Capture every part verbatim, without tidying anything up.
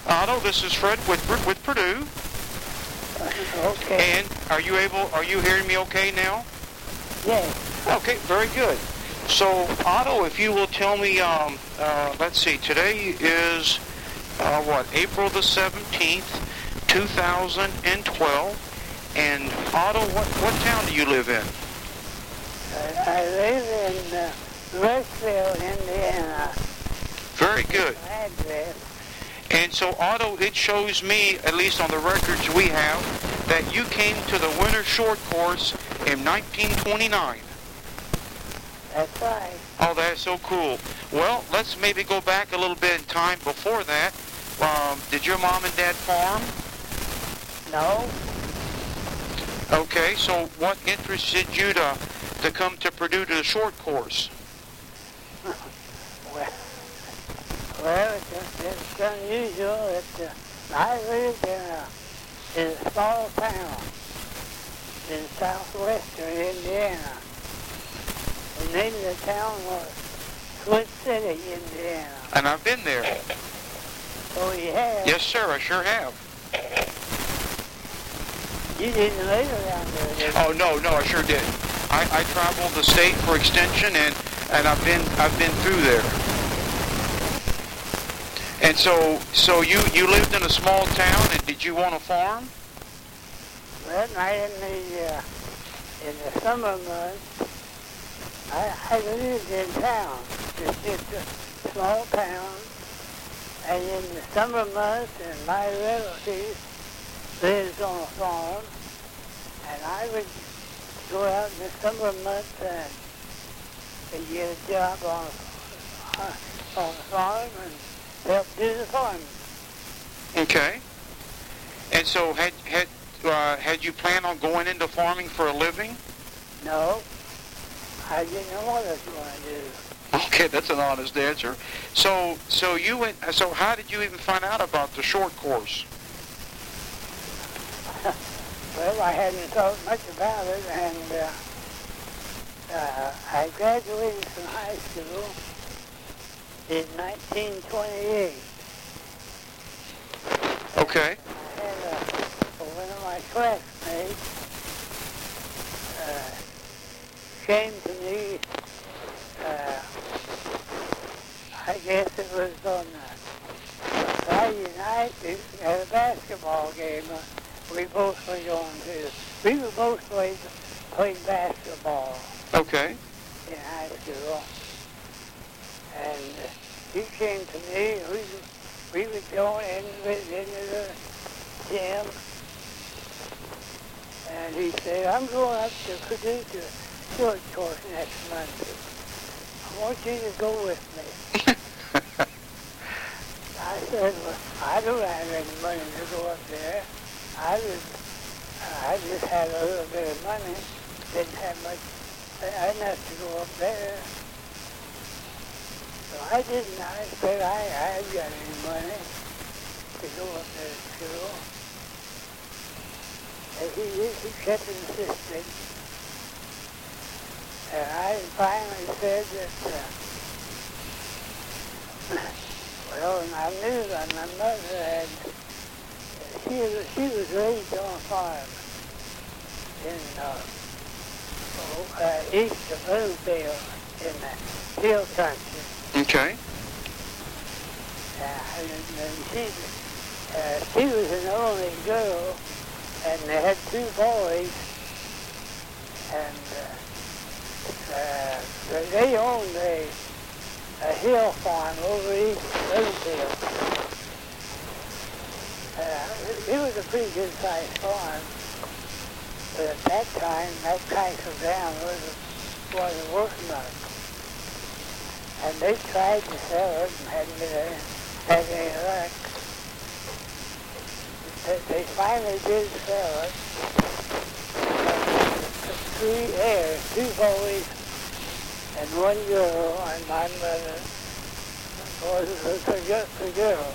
Otto, this is Fred with with Purdue. Okay. And are you able? Are you hearing me okay now? Yes. Okay, very good. So, Otto, if you will tell me, um, uh, let's see, today is uh, what, April the seventeenth, two thousand twelve. And Otto, what what town do you live in? I, I live in uh, Rushville, Indiana. Very good. My address. And so, Otto, it shows me, at least on the records we have, that you came to the Winter Short Course in nineteen twenty-nine. That's right. Oh, that's so cool. Well, let's maybe go back a little bit in time before that. Um, did your mom and dad farm? No. Okay, so what interested you to, to come to Purdue to the short course? well, well, it's, it's unusual that uh, I lived in a, in a small town in southwestern Indiana. The name of the town was Twin City, Indiana. And I've been there. Oh, you have? Yes, sir, I sure have. You didn't live around there, did you? Oh, no, no, I sure did. I, I traveled the state for extension, and, and I've been I've been through there. And so so you, you lived in a small town, and did you want to farm? Well, I in the uh, in the summer months, I, I lived in town. It's just a small town, and in the summer months, and my relatives lived on a farm, and I would go out in the summer months and, and get a job on uh, on the farm and help do the farming. Okay. And so had had uh, had you planned on going into farming for a living? No, I didn't know what I was going to do. Okay, that's an honest answer. So so you went. So how did you even find out about the short course? Well, I hadn't thought much about it, and uh, uh, I graduated from high school in nineteen twenty-eight. Okay. I had uh, one of my classmates uh, came to me, uh, I guess it was on uh, Friday night at a basketball game. Uh, we both were going to, we were both played, played basketball Okay. in high school. And uh, he came to me, we, we were going into, into the gym, and he said, I'm going up to Purdue to short course next Monday. I want you to go with me. I said, well, I don't have any money to go up there. I was, I just had a little bit of money, didn't have much, I didn't have to go up there. So I didn't, I said I, I hadn't got any money to go up there to school. And he, he kept insisting. And I finally said that, uh, well, and I knew that my mother had, she was, she was raised on a farm in uh, oh, uh, east of Bloomfield in the hill country. Okay. Uh, and, and she, uh, she was an only girl, and they had two boys, and uh, uh, they owned a, a hill farm over east of Bloomfield. Uh, it was a pretty good-sized farm, but at that time, that Kaiser Dam was, wasn't worth much. And they tried to sell it and hadn't been had any luck. They, they finally did sell it. Uh, three heirs, two boys and one girl, and my mother was the, the, the girl.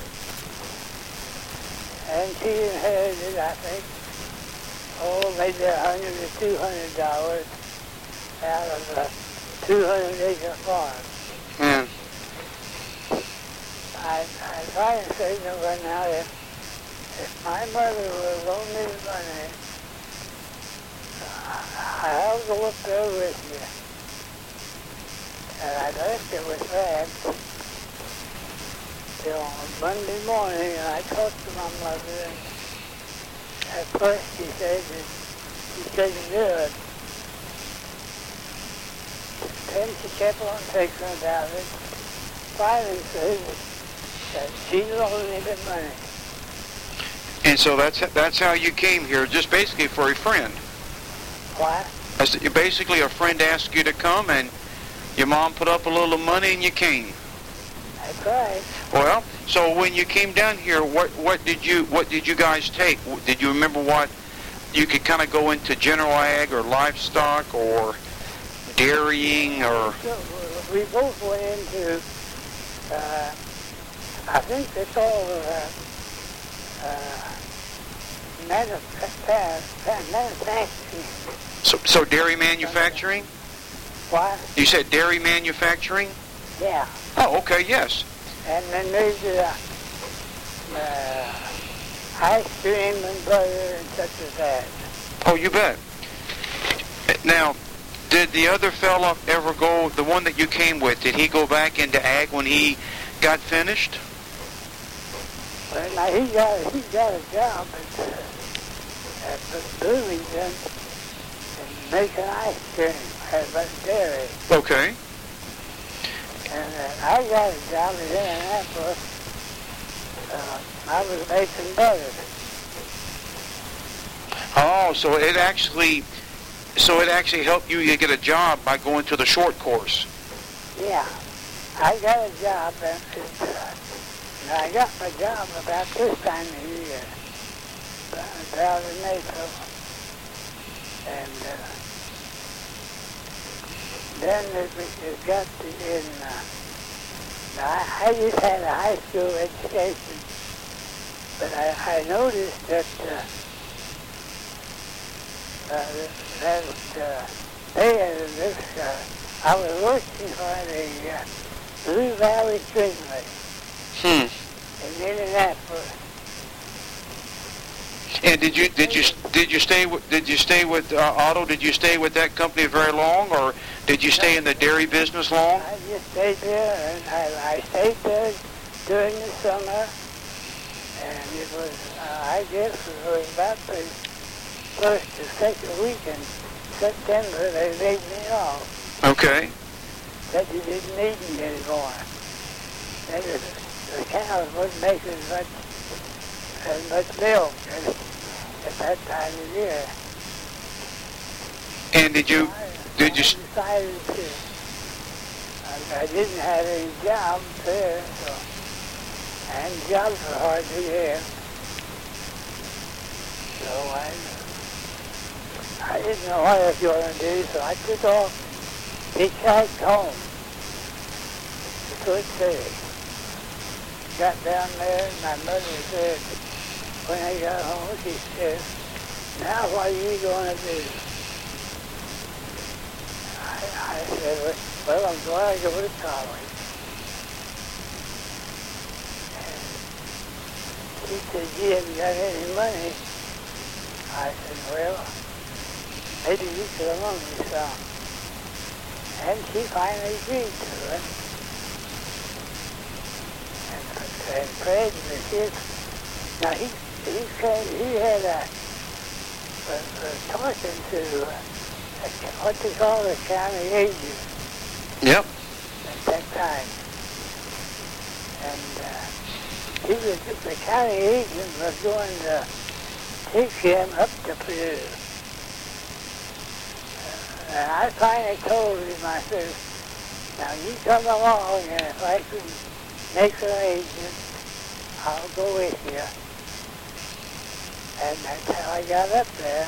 And she inherited, I think, oh, maybe a hundred or two hundred dollars out of the two hundred acre farm. Yeah. I, I try to say to her now, if, if my mother will loan me the money, I'll go up there with you. And I left it with that till Monday morning, and I talked to my mother, and at first she said that she couldn't do it. Then she kept on thinking about it. Finally said that she loaned me the money. And so that's that's how you came here, just basically for a friend. What? That's, basically, a friend asked you to come, and your mom put up a little money, and you came. That's right. Well, so when you came down here, what what did you what did you guys take? Did you remember what you could kind of go into general ag or livestock or dairying or? So we both went into. Uh, I think it's all uh, uh, manufacturing. manufacturing. So, so dairy manufacturing? What? You said dairy manufacturing? Yeah. Oh, okay, yes. And then there's uh, uh, ice cream and butter and such as that. Oh, you bet. Now, did the other fella ever go, the one that you came with, did he go back into ag when he got finished? Well, now he got he got a job at, uh, at Bloomington and making ice cream at a dairy. Okay. And uh, I got a job in Indianapolis. Uh, I was making butter. Oh, so it actually, so it actually helped you get a job by going to the short course. Yeah, I got a job, and, uh, and I got my job about this time of year, about in April, and uh, then it, it got to in. Uh, I, I just had a high school education, but I, I noticed that. Uh, Uh, that uh, they had this, uh, I was working for the uh, Blue Valley Trinity Hmm. in Indianapolis. And did you did you did you stay with did you stay with uh, Otto? Did you stay with that company very long, or did you stay in the dairy business long? I just stayed there, and I, I stayed there during the summer, and it was, uh, I guess it was about the first or second week in September they laid me off. Okay. That you didn't need me anymore. That was, the cows wasn't making as much, as much milk as at that time of year. And did you So I, did you I decided to. I, I didn't have any jobs there, so and jobs were hard to get. So I. I didn't know what I was going to do, so I took off, hitchhiked home to Twin City. Got down there, and my mother said, when I got home, she said, now what are you going to do? I, I said, well, I'm going to go to college. And she said, you haven't got any money. I said, well, maybe you could loan me some. And she finally agreed to it. And, and Fred was his. Now he he said he had a, a, a talking to a, what they call a county agent. Yep. At that time. And uh, he was the county agent was going to take him up to Purdue. And I finally told him, I said, now you come along, and if I can make an arrangement, I'll go with you. And that's how I got up there.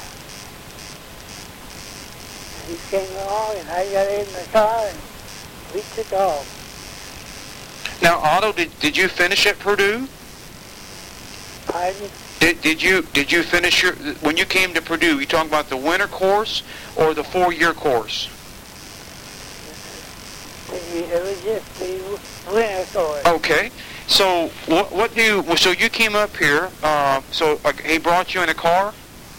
And he came along, and I got in the car, and we took off. Now, Otto, did did you finish at Purdue? Pardon? Did did you did you finish your when you came to Purdue? You talking about the winter course or the four-year course? It was just the winter course. Okay. So what, what do you, so you came up here, uh, so uh, he brought you in a car?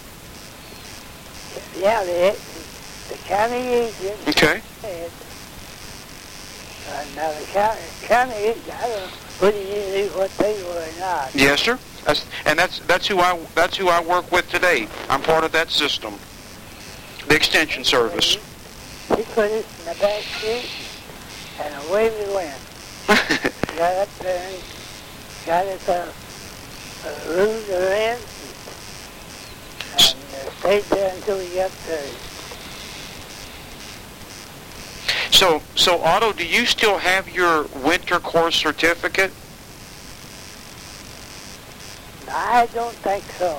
Yeah, the, the county agent Okay. said, uh, now the county, county agent, I don't know whether you knew what they were or not. Yes, sir. That's, and that's that's who I that's who I work with today. I'm part of that system, the extension service. He put us in the back seat, and away we went. Got up there and got us a, a room to rent, and uh, stayed there until we got thirty. So, so Otto, do you still have your winter course certificate? I don't think so.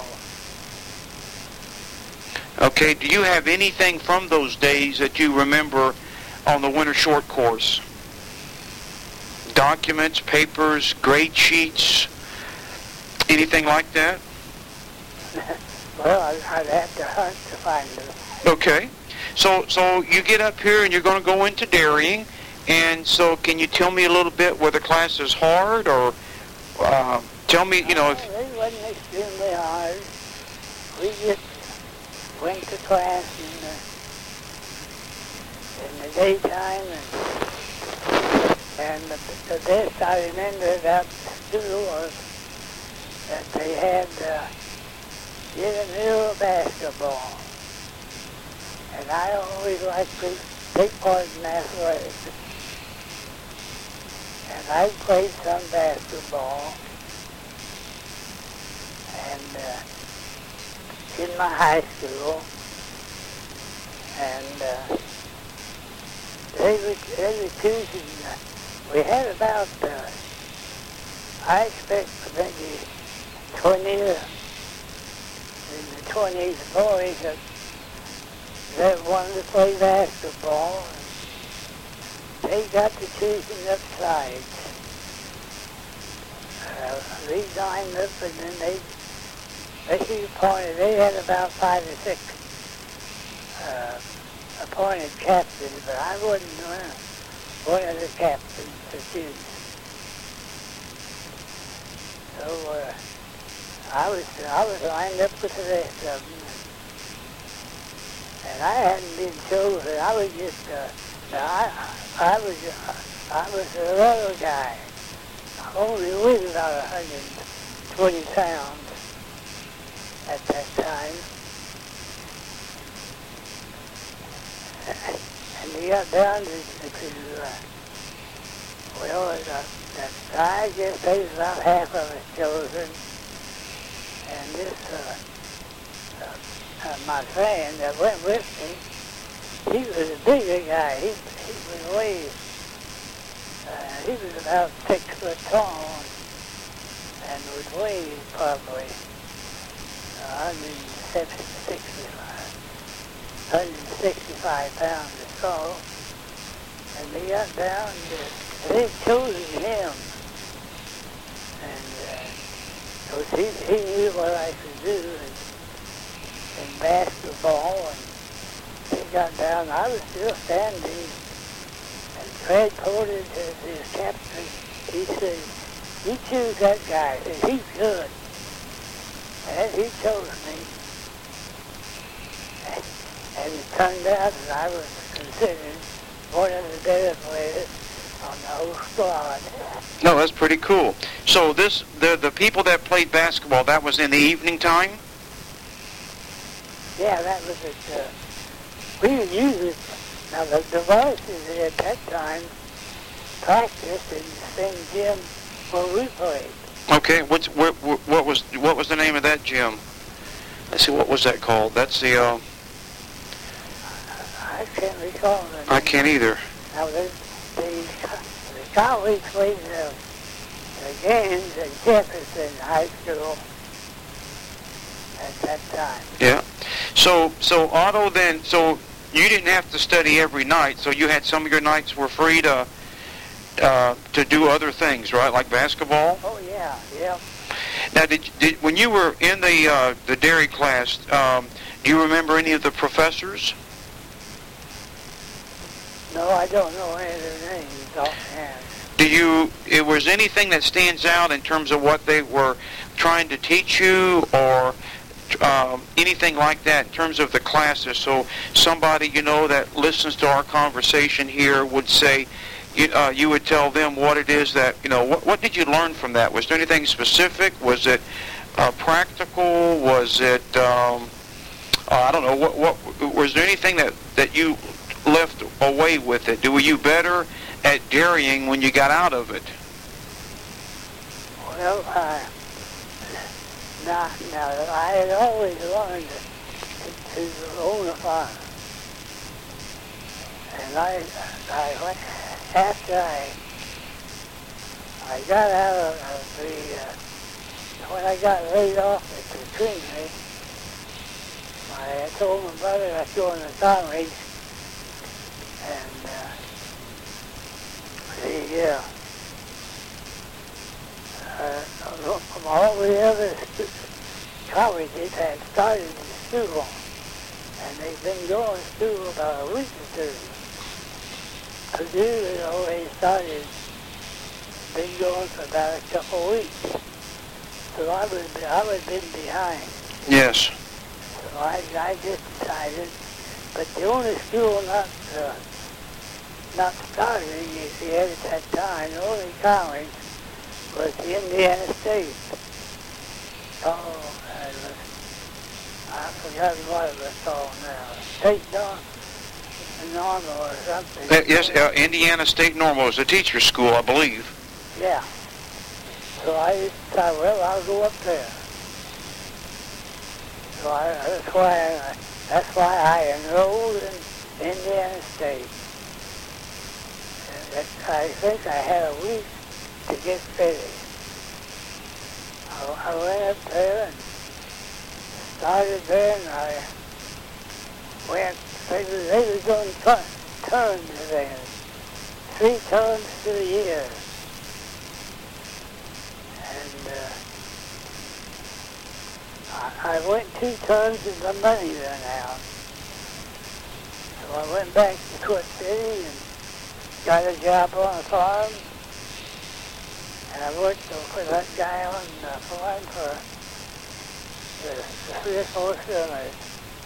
Okay, do you have anything from those days that you remember on the winter short course? Documents, papers, grade sheets, anything like that? Well, I'd have to hunt to find them. Okay. So, so you get up here and you're going to go into dairying, and so can you tell me a little bit whether class is hard, or uh, tell me, you know, if... Oh, it wasn't extremely hard. We just went to class in the, in the daytime, and, and the, the best I remember about the school was that they had uh, intramural basketball. And I always liked to take part in athletics. And I played some basketball. And uh, in my high school. And uh, they were, they were choosing, uh, we had about, uh, I expect maybe twenty, in the twenties, boys that that wanted to play basketball, and they got to choosing up sides. Uh, they lined up, and then they, they appointed, they had about five or six uh, appointed captains, but I wasn't one, one of the captains to choose. So uh, I was I was lined up with the rest of them. And I hadn't been chosen. I was just, uh, I, I was, uh, I was a little guy. I only weighed about one hundred twenty pounds at that time. And we got down to, to uh, well, uh, I guess they was about half of us chosen. And this, uh, uh Uh, my friend that went with me, he was a bigger guy. He, he was way, uh, he was about six foot tall and would weigh probably uh, one hundred sixty-five, one hundred sixty-five pounds or so. And they got down to, they chose him. And uh, so he, he knew what I could do. And, in basketball, and he got down. I was still standing, and Fred Porter, his captain, he said, "You choose that guy. He said, he's good." And he chose me. And it turned out that I was considered one of the better players on the whole squad. No, that's pretty cool. So this, the the people that played basketball, that was in the evening time? Yeah, that was it. Uh, we would use it. Now, the, the varsity at that time practiced in the same gym where we played. Okay, what's what, what was what was the name of that gym? Let's see, what was that called? That's the. Uh, I can't recall the name. I can't either. Now, the the, the college played the, the games at Jefferson High School at that time. Yeah. So, so Otto, then, so you didn't have to study every night. So you had some of your nights were free to uh, to do other things, right, like basketball. Oh yeah, yeah. Now, did, did when you were in the uh, the dairy class, um, do you remember any of the professors? No, I don't know any of their names offhand. Do you, it was anything that stands out in terms of what they were trying to teach you, or um, anything like that in terms of the classes? So somebody, you know, that listens to our conversation here would say, you, uh, you would tell them what it is that, you know, what, what did you learn from that? Was there anything specific? Was it uh, practical? Was it, um, uh, I don't know, what, what was there anything that, that you left away with it? Were you better at dairying when you got out of it? Well, uh, now, now, I had always wanted to, to own a farm. And I, I went, after I, I got out of, of the, uh, when I got laid off at the creamery, I told my brother I was going to college, and uh, the, uh, uh, all the other colleges had started the school, and they've been going to school about a week or two. Purdue had already started, been going for about a couple of weeks. So I was, I was been behind. Yes. So I, I just decided, but the only school not, uh, not starting, you see, at that time, the only college was the Indiana State. Oh, and uh, I forgot what it was called now. State Normal or something. Uh, yes, uh, Indiana State Normal is a teacher's school, I believe. Yeah. So I decided, well, I'll go up there. So I, that's why I, that's why I enrolled in Indiana State. And I think I had a week to get ready. I, I went up there and started there, and I went, they were, they were doing turns then, three turns to the year. And uh, I, I went two turns in the money there now. So I went back to Twin City and got a job on a farm. And I worked for that guy on the farm for the, the three or four summers.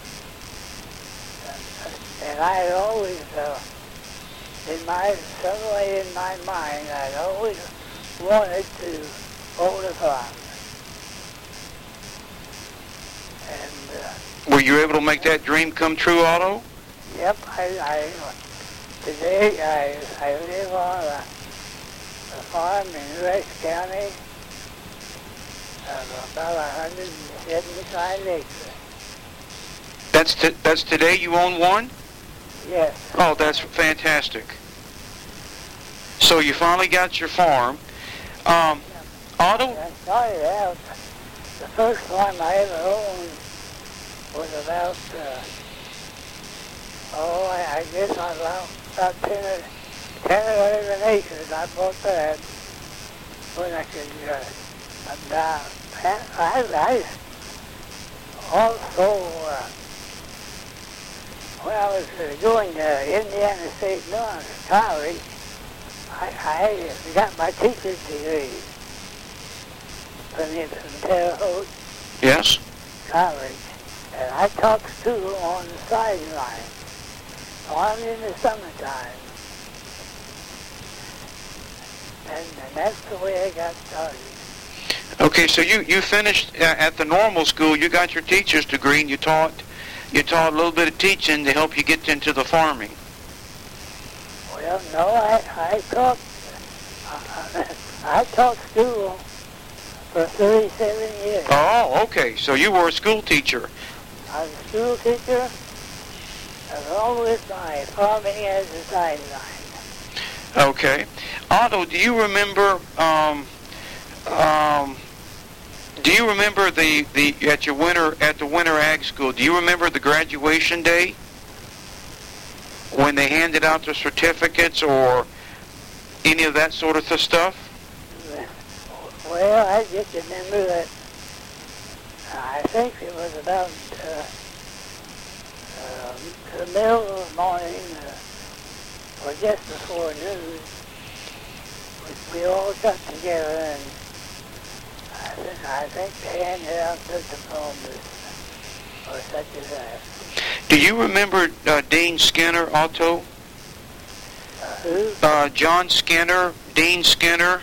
And, and I had always, uh, in my, some way in my mind, I'd always wanted to own a farm. And, uh, were you able to make that dream come true, Otto? Yep, I, I today I, I live on a, a farm in West County of about one hundred seventy-five acres. That's t- that's today you own one? Yes. Oh, that's fantastic. So you finally got your farm. Um, Otto? I started out, the first farm I ever owned was about, uh, oh, I, I guess about, about ten, or, ten or eleven acres. I bought that when I could, uh, down. I, I also, uh, when I was uh, going to Indiana State Normal College, I, I got my teacher's degree from the from Terre Haute Yes. College, and I taught school on the sideline, on in the summertime, and, and that's the way I got started. Okay, so you, you finished uh, at the normal school. You got your teacher's degree, and you taught you taught a little bit of teaching to help you get into the farming. Well, no, I I taught uh, I taught school for thirty-seven years. Oh, okay. So you were a school teacher. I was a school teacher, along with my farming as a sideline. Okay. Otto, do you remember? Um, um, do you remember the, the at your winter at the winter ag school? Do you remember the graduation day when they handed out the certificates or any of that sort of th- stuff? Well, I just remember that I think it was about uh, uh, the middle of the morning, uh, or just before noon, we, we all got together and I think, I think they handed out the diplomas or such as that. Do you remember uh, Dean Skinner, Otto? Uh, who? Uh, John Skinner, Dean Skinner,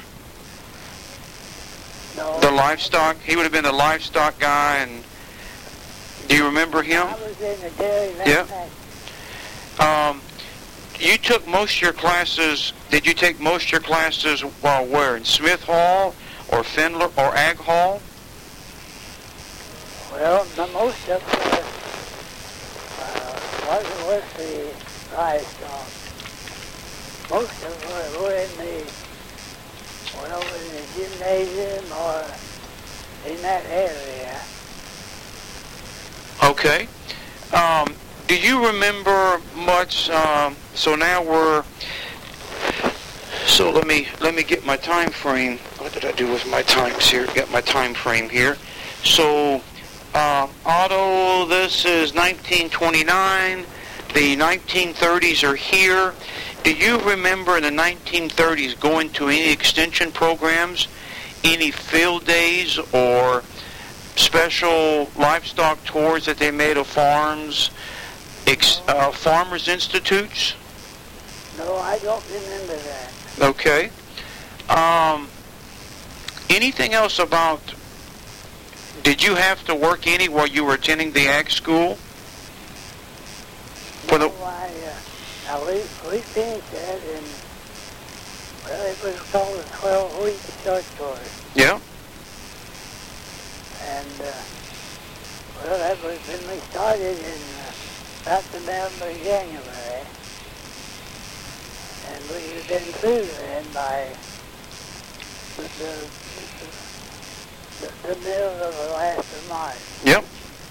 No. the livestock. He would have been the livestock guy. And do you remember him? I was in the dairy Yeah. manufacturing. Um, you took most of your classes. Did you take most of your classes while where? In Smith Hall or Findler or Ag Hall? Well, the most of it uh, wasn't with the livestock. Most of them were in the, well, in the gymnasium or in that area. Okay. Um, do you remember much? Um, so now we're. So let me let me get my time frame. What did I do with my times here? Get my time frame here. So, uh, Otto, this is nineteen twenty-nine. The nineteen thirties are here. Do you remember in the nineteen thirties going to any extension programs, any field days, or special livestock tours that they made of farms, ex, uh, farmers' institutes? No, I don't remember that. Okay. Um, anything else about, did you have to work any while you were attending the ag school? For the, No, I, uh, now we, we finished that in, well, it was called a twelve-week short course. yeah? And, uh, well, that was when we started in uh, about the middle of January. And we had been through then by the, the, the, the middle of the last of March. Yep.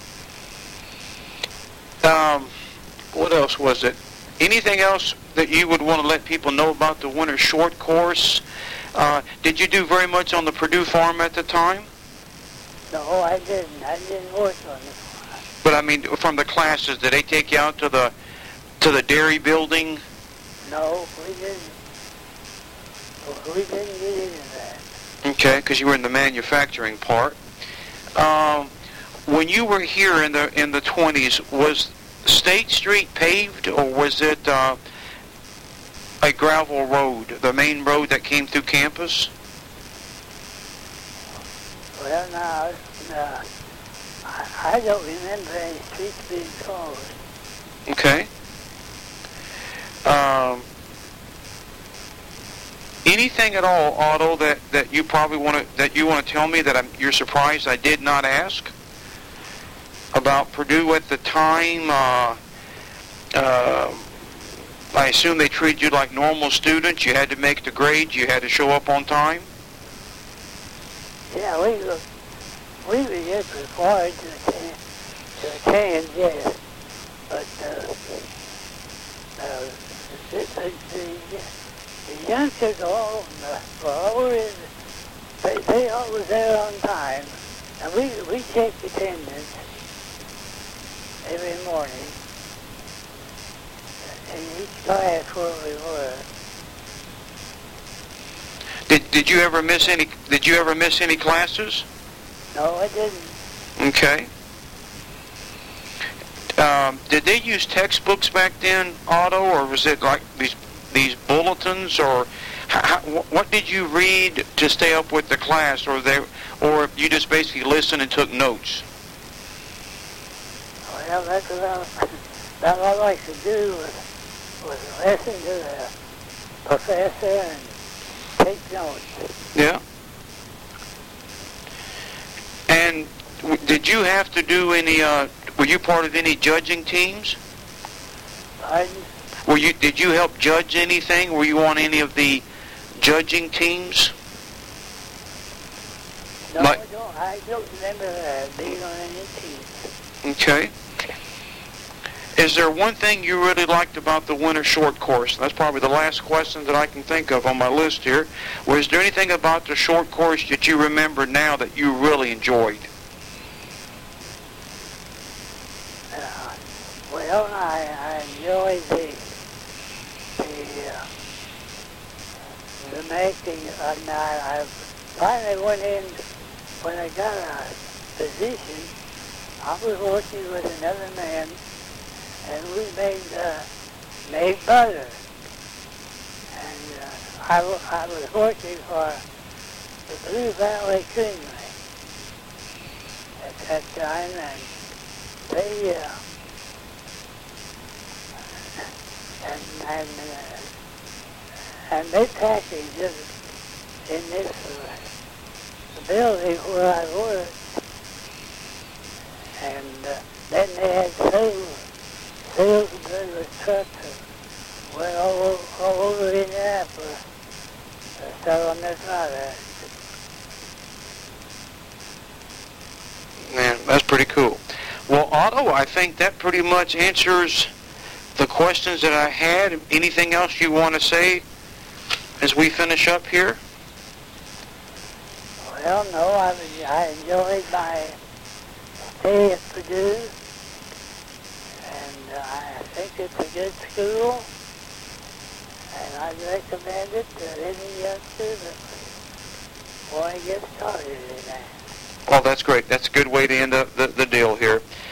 Um, what else was it? Anything else that you would want to let people know about the winter short course? Uh, did you do very much on the Purdue farm at the time? No, I didn't. I didn't work on the farm. But I mean, from the classes, did they take you out to the to the dairy building? No, we didn't. We didn't get into that. Okay, because you were in the manufacturing part. Um, when you were here in the in the twenties, was State Street paved, or was it uh, a gravel road, the main road that came through campus? Well, now, no, I, I don't remember any streets being closed. Okay. Um, anything at all, Otto, that, that you probably want to that you want to tell me that I'm, you're surprised I did not ask about Purdue at the time? Uh, uh, I assume they treated you like normal students. You had to make the grades. You had to show up on time. Yeah, we were, we were just required to attend, to attend, yes. But uh, uh, the, the, the, the youngsters all uh, were always, they, they always there on time. And we, we checked attendance every morning in each class where we were. Did Did you ever miss any Did you ever miss any classes? No, I didn't. Okay. Um, did they use textbooks back then, Otto, or was it like these these bulletins, or how, what did you read to stay up with the class, or they, or you just basically listened and took notes? Well, that's what I, that I like to do was, was listen to the professor and take notes. Yeah. And w- did you have to do any? Uh, were you part of any judging teams? Pardon? Were you? Did you help judge anything? Were you on any of the judging teams? No, Like- I don't. I don't remember uh, being on any team. Okay. Is there one thing you really liked about the winter short course? That's probably the last question that I can think of on my list here. Was there anything about the short course that you remember now that you really enjoyed? Uh, well, I, I enjoyed the the uh, the making. Uh, now, I finally went in when I got a position. I was working with another man, and we made uh, made butter. And uh, I, w- I was working for the Blue Valley Creamery at that time, and they uh, and and uh, and they packaged it in this uh, building where I worked, and uh, then they had sales salesmen with trucks that went all, over- all over Indianapolis to sell on their product. Man, that's pretty cool. Well, Otto, I think that pretty much answers the questions that I had. Anything else you want to say as we finish up here? Well, no, I, was, I enjoyed my stay at Purdue, and uh, I think it's a good school, and I'd recommend it to any youngster that want to get started in that. Well, that's great. That's a good way to end up the, the deal here.